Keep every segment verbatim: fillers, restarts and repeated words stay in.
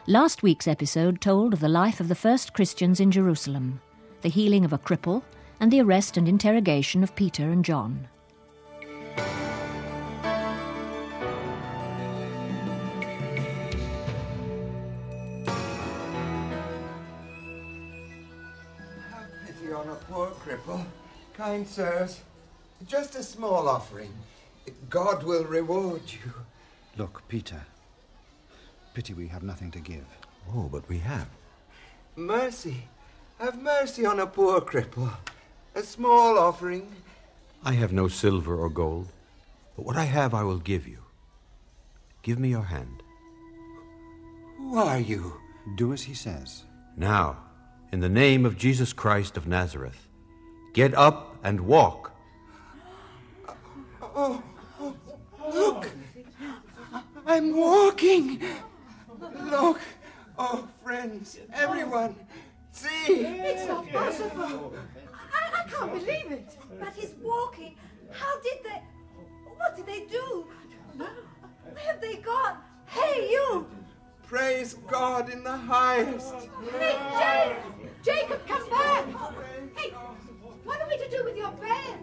Last week's episode told of the life of the first Christians in Jerusalem, the healing of a cripple, and the arrest and interrogation of Peter and John. Have pity on a poor cripple, kind sirs. Just a small offering. God will reward you. Look, Peter. Pity we have nothing to give. Oh, but we have. Mercy. Have mercy on a poor cripple. A small offering. I have no silver or gold, but what I have I will give you. Give me your hand. Who are you? Do as he says. Now, in the name of Jesus Christ of Nazareth, get up and walk. Oh, oh, look! I'm walking! Look! Oh, friends, everyone, see! It's not possible! I, I can't believe it! But he's walking. How did they... What did they do? Where have they gone? Hey, you! Praise God in the highest! Hey, Jacob! Jacob, come back! Hey, what are we to do with your band?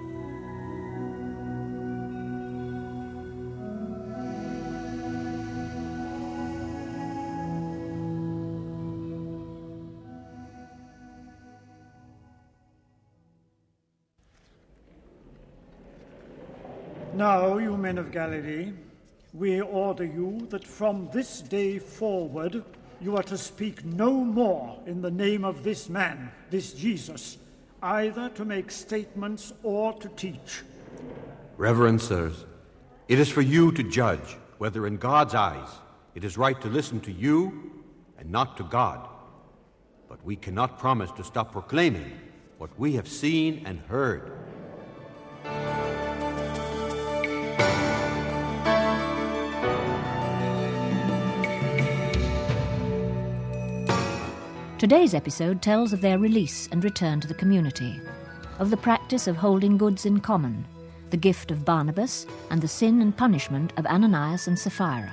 Now, you men of Galilee, we order you that from this day forward you are to speak no more in the name of this man, this Jesus, either to make statements or to teach. Reverend sirs, it is for you to judge whether in God's eyes it is right to listen to you and not to God. But we cannot promise to stop proclaiming what we have seen and heard. Today's episode tells of their release and return to the community, of the practice of holding goods in common, the gift of Barnabas, and the sin and punishment of Ananias and Sapphira.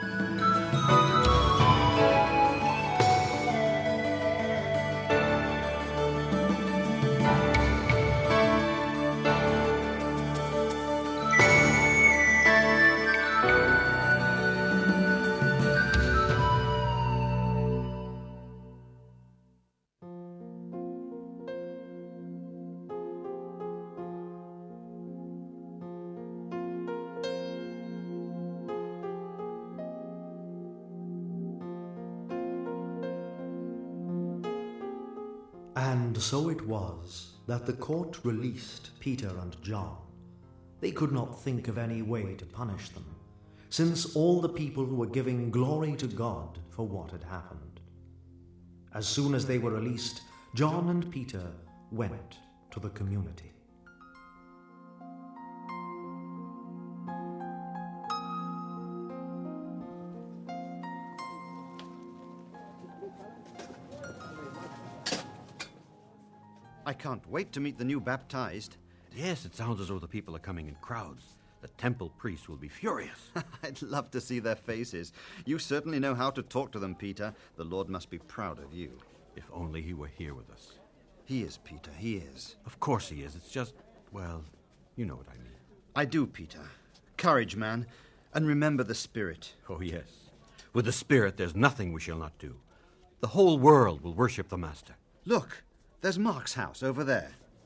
And so it was that the court released Peter and John. They could not think of any way to punish them, since all the people were giving glory to God for what had happened. As soon as they were released, John and Peter went to the community. I can't wait to meet the new baptized. Yes, it sounds as though the people are coming in crowds. The temple priests will be furious. I'd love to see their faces. You certainly know how to talk to them, Peter. The Lord must be proud of you. If only he were here with us. He is, Peter, he is. Of course he is. It's just, well, you know what I mean. I do, Peter. Courage, man. And remember the Spirit. Oh, yes. With the Spirit, there's nothing we shall not do. The whole world will worship the Master. Look, there's Mark's house over there.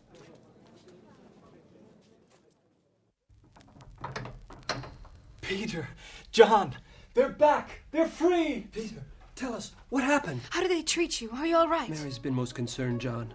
Peter, John, they're back. They're free. Peter, tell us, what happened? How do they treat you? Are you all right? Mary's been most concerned, John.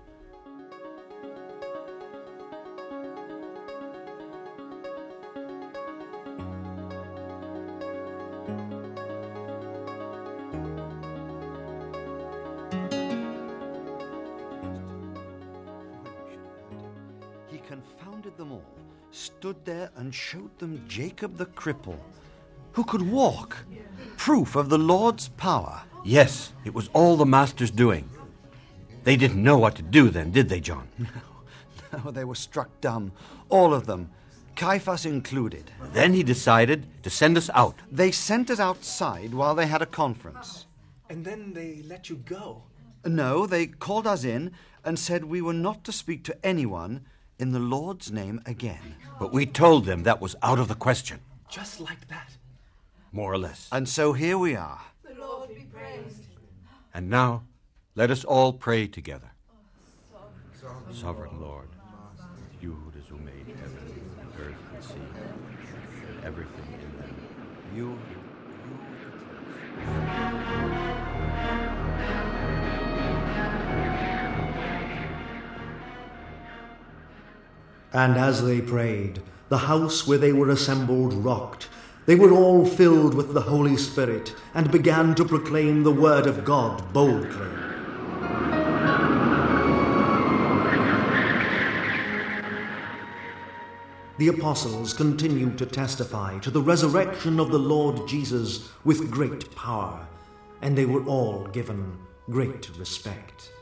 He confounded them all, stood there and showed them Jacob the cripple, who could walk, proof of the Lord's power. Yes, it was all the Master's doing. They didn't know what to do then, did they, John? No, no, they were struck dumb, all of them, Caiaphas included. Then he decided to send us out. They sent us outside while they had a conference. And then they let you go. No, they called us in and said we were not to speak to anyone in the Lord's name again. But we told them that was out of the question. Just like that. More or less. And so here we are. The Lord be praised. And now, let us all pray together. Sovereign Lord, you it is who made heaven and earth and sea, and everything in them. You, And as they prayed, the house where they were assembled rocked. They were all filled with the Holy Spirit and began to proclaim the word of God boldly. The apostles continued to testify to the resurrection of the Lord Jesus with great power, and they were all given great respect.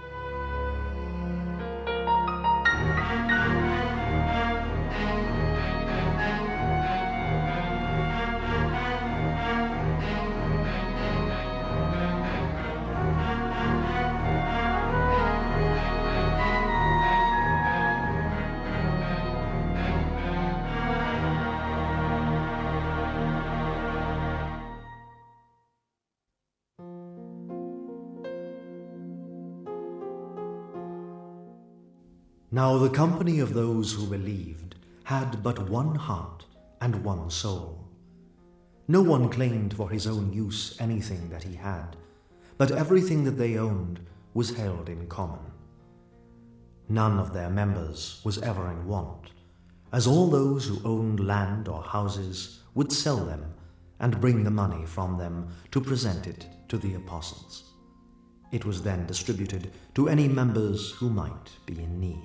Now the company of those who believed had but one heart and one soul. No one claimed for his own use anything that he had, but everything that they owned was held in common. None of their members was ever in want, as all those who owned land or houses would sell them and bring the money from them to present it to the apostles. It was then distributed to any members who might be in need.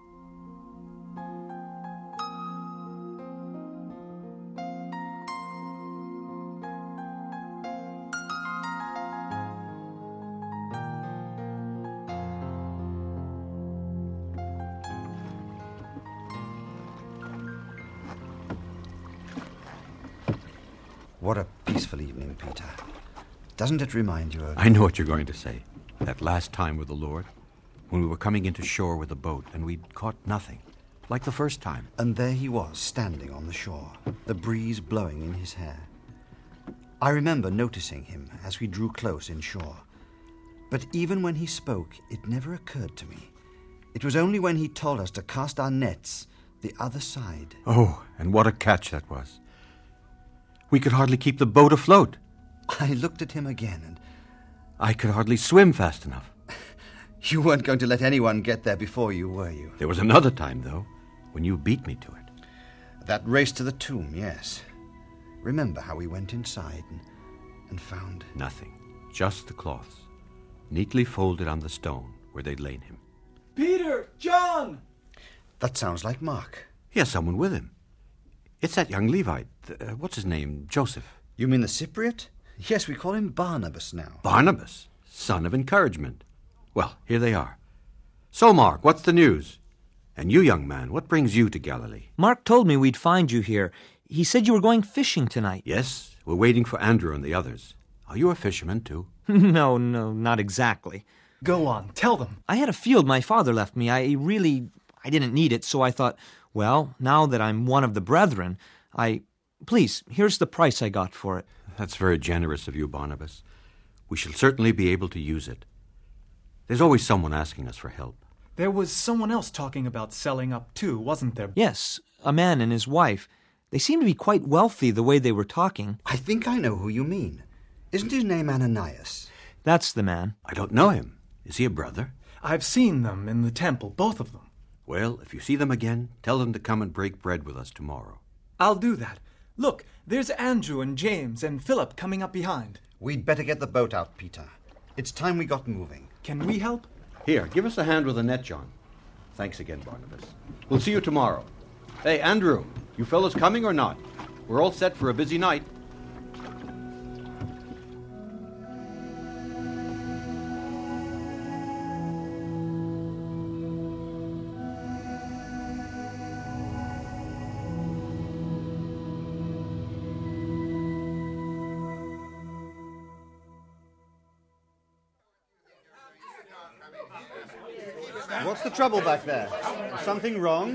What a peaceful evening, Peter. Doesn't it remind you of... I know what you're going to say. That last time with the Lord, when we were coming into shore with a boat and we'd caught nothing, like the first time. And there he was, standing on the shore, the breeze blowing in his hair. I remember noticing him as we drew close inshore. But even when he spoke, it never occurred to me. It was only when he told us to cast our nets the other side. Oh, and what a catch that was. We could hardly keep the boat afloat. I looked at him again and... I could hardly swim fast enough. You weren't going to let anyone get there before you, were you? There was another time, though, when you beat me to it. That race to the tomb, yes. Remember how we went inside and, and found... Nothing. Just the cloths, neatly folded on the stone where they'd lain him. Peter! John! That sounds like Mark. He has someone with him. It's that young Levite. Uh, what's his name? Joseph. You mean the Cypriot? Yes, we call him Barnabas now. Barnabas? Son of encouragement. Well, here they are. So, Mark, what's the news? And you, young man, what brings you to Galilee? Mark told me we'd find you here. He said you were going fishing tonight. Yes, we're waiting for Andrew and the others. Are you a fisherman, too? No, no, not exactly. Go on, tell them. I had a field my father left me. I really... I didn't need it, so I thought, well, now that I'm one of the brethren, I... Please, here's the price I got for it. That's very generous of you, Barnabas. We shall certainly be able to use it. There's always someone asking us for help. There was someone else talking about selling up, too, wasn't there? Yes, a man and his wife. They seemed to be quite wealthy the way they were talking. I think I know who you mean. Isn't his name Ananias? That's the man. I don't know him. Is he a brother? I've seen them in the temple, both of them. Well, if you see them again, tell them to come and break bread with us tomorrow. I'll do that. Look, there's Andrew and James and Philip coming up behind. We'd better get the boat out, Peter. It's time we got moving. Can we help? Here, give us a hand with the net, John. Thanks again, Barnabas. We'll see you tomorrow. Hey, Andrew, you fellows coming or not? We're all set for a busy night. What's the trouble back there? Something wrong?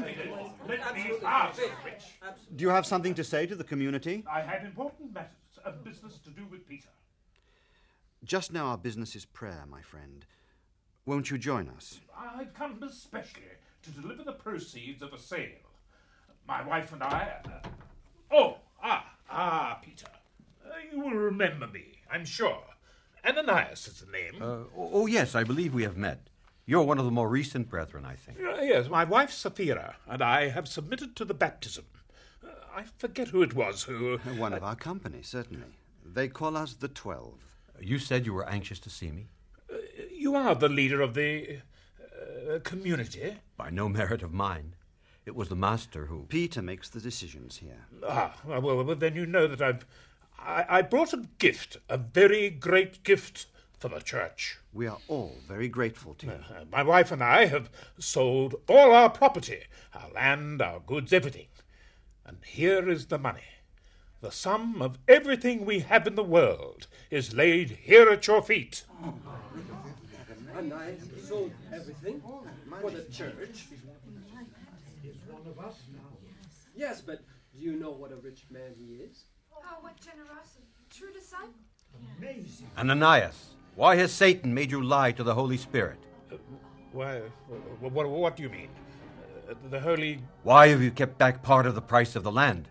Do you have something to say to the community? I had important matters of business to do with Peter. Just now our business is prayer, my friend. Won't you join us? I've come especially to deliver the proceeds of a sale. My wife and I... Uh, oh, ah, ah, Peter. Uh, you will remember me, I'm sure. Ananias is the name. Uh, oh, yes, I believe we have met. You're one of the more recent brethren, I think. Uh, yes, my wife Sapphira and I have submitted to the baptism. Uh, I forget who it was who... One of our company, certainly. They call us the Twelve. You said you were anxious to see me? Uh, you are the leader of the uh, community? By no merit of mine. It was the master who... Peter makes the decisions here. Ah, well, well then you know that I've... I, I brought a gift, a very great gift for the church. We are all very grateful to you. Uh, my wife and I have sold all our property, our land, our goods, everything. And here is the money. The sum of everything we have in the world is laid here at your feet. And I sold everything for the church. He's one of us now. Yes, but do you know what a rich man he is? Oh, what generosity. True disciple. Amazing. Ananias, why has Satan made you lie to the Holy Spirit? Uh, why, what, what, what do you mean? Uh, the Holy... Why have you kept back part of the price of the land?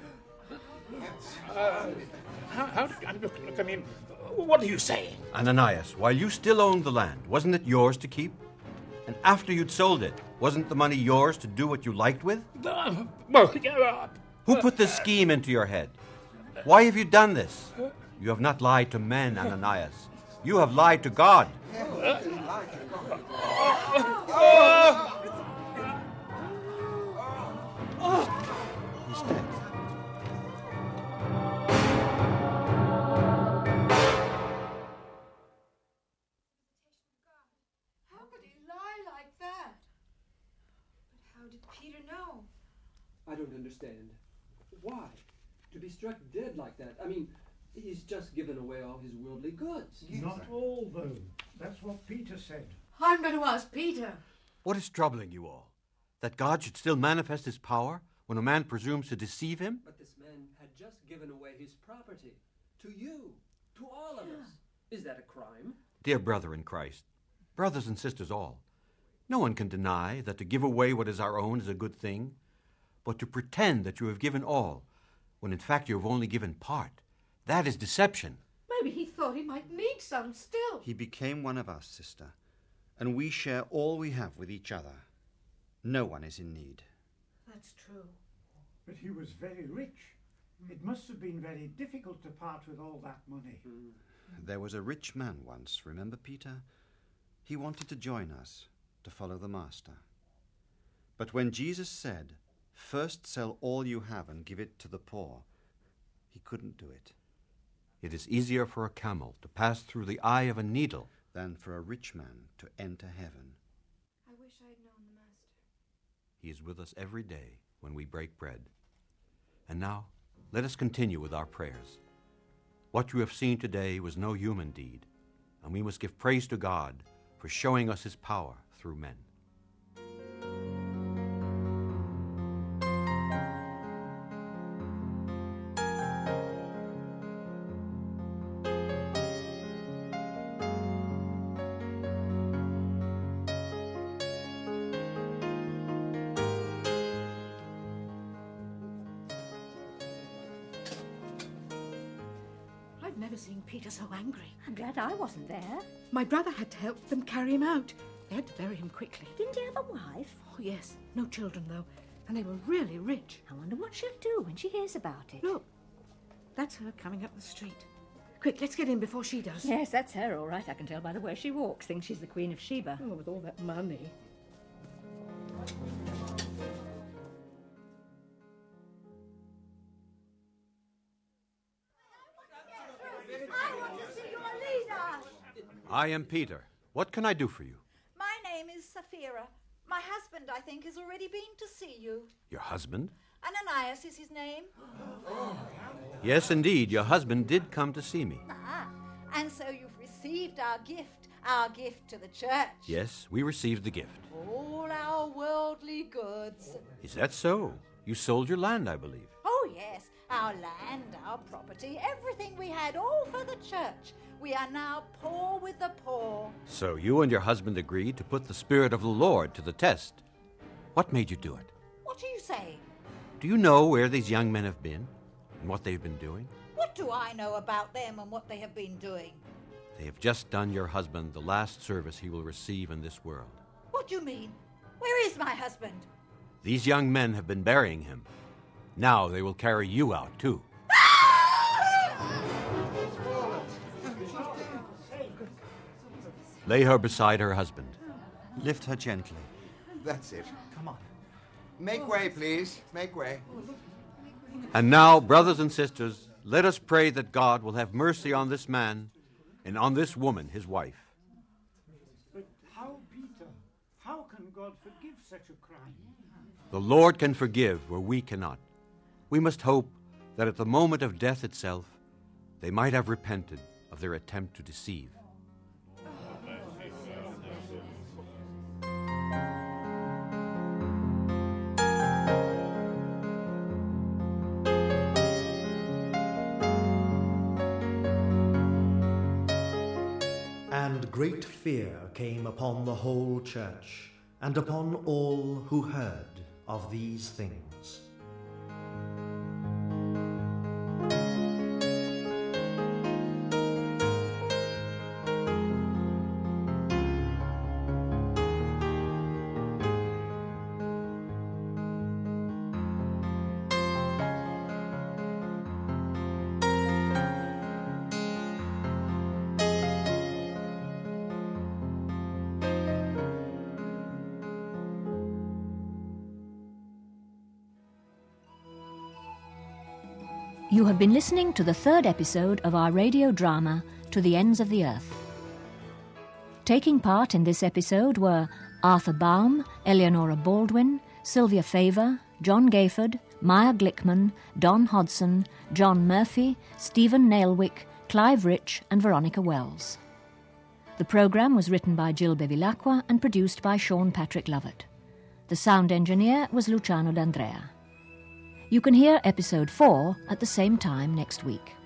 Uh, how, how did... Look, look, I mean, what are you saying? Ananias, while you still owned the land, wasn't it yours to keep? And after you'd sold it, wasn't the money yours to do what you liked with? Uh, well, uh, Who put this scheme into your head? Why have you done this? You have not lied to men, Ananias. You have lied to God. Uh, He's dead. How could he lie like that? But how did Peter know? I don't understand. Why? To be struck dead like that? I mean, he's just given away all his worldly goods. Not all, though. That's what Peter said. I'm going to ask Peter. What is troubling you all? That God should still manifest his power when a man presumes to deceive him? But this man had just given away his property. To you. To all of us. Is that a crime? Dear brother in Christ, brothers and sisters all, no one can deny that to give away what is our own is a good thing, but to pretend that you have given all, when in fact you have only given part, that is deception. Maybe he thought he might need some still. He became one of us, sister, and we share all we have with each other. No one is in need. That's true. But he was very rich. It must have been very difficult to part with all that money. Mm. There was a rich man once, remember, Peter? He wanted to join us, to follow the Master. But when Jesus said, "First sell all you have and give it to the poor," he couldn't do it. It is easier for a camel to pass through the eye of a needle than for a rich man to enter heaven. I wish I had known the Master. He is with us every day when we break bread. And now, let us continue with our prayers. What you have seen today was no human deed, and we must give praise to God for showing us his power through men. I've never seen Peter so angry. I'm glad I wasn't there. My brother had to help them carry him out. They had to bury him quickly. Didn't he have a wife? Oh, yes. No children, though. And they were really rich. I wonder what she'll do when she hears about it. Look, that's her coming up the street. Quick, let's get in before she does. Yes, that's her, all right. I can tell by the way she walks. Thinks she's the Queen of Sheba. Oh, with all that money. I want to see your leader. I am Peter. What can I do for you? My name is Sapphira. My husband, I think, has already been to see you. Your husband? Ananias is his name. Yes, indeed. Your husband did come to see me. Ah, and so you've received our gift our gift to the church. Yes, we received the gift. All our worldly goods. Is that so? You sold your land, I believe. Oh, yes, our land, our property, everything we had, all for the church. We are now poor with the poor. So you and your husband agreed to put the Spirit of the Lord to the test. What made you do it? What are you saying? Do you know where these young men have been and what they've been doing? What do I know about them and what they have been doing? They have just done your husband the last service he will receive in this world. What do you mean? Where is my husband? These young men have been burying him. Now they will carry you out, too. Lay her beside her husband. Lift her gently. That's it. Come on. Make way, please. Make way. And now, brothers and sisters, let us pray that God will have mercy on this man and on this woman, his wife. But how, Peter? How can God forgive such a crime? The Lord can forgive where we cannot. We must hope that at the moment of death itself, they might have repented of their attempt to deceive. And great fear came upon the whole church, and upon all who heard of these things. You have been listening to the third episode of our radio drama, To the Ends of the Earth. Taking part in this episode were Arthur Baum, Eleonora Baldwin, Sylvia Favor, John Gayford, Maya Glickman, Don Hodson, John Murphy, Stephen Nailwick, Clive Rich and Veronica Wells. The programme was written by Jill Bevilacqua and produced by Sean Patrick Lovett. The sound engineer was Luciano D'Andrea. You can hear episode four at the same time next week.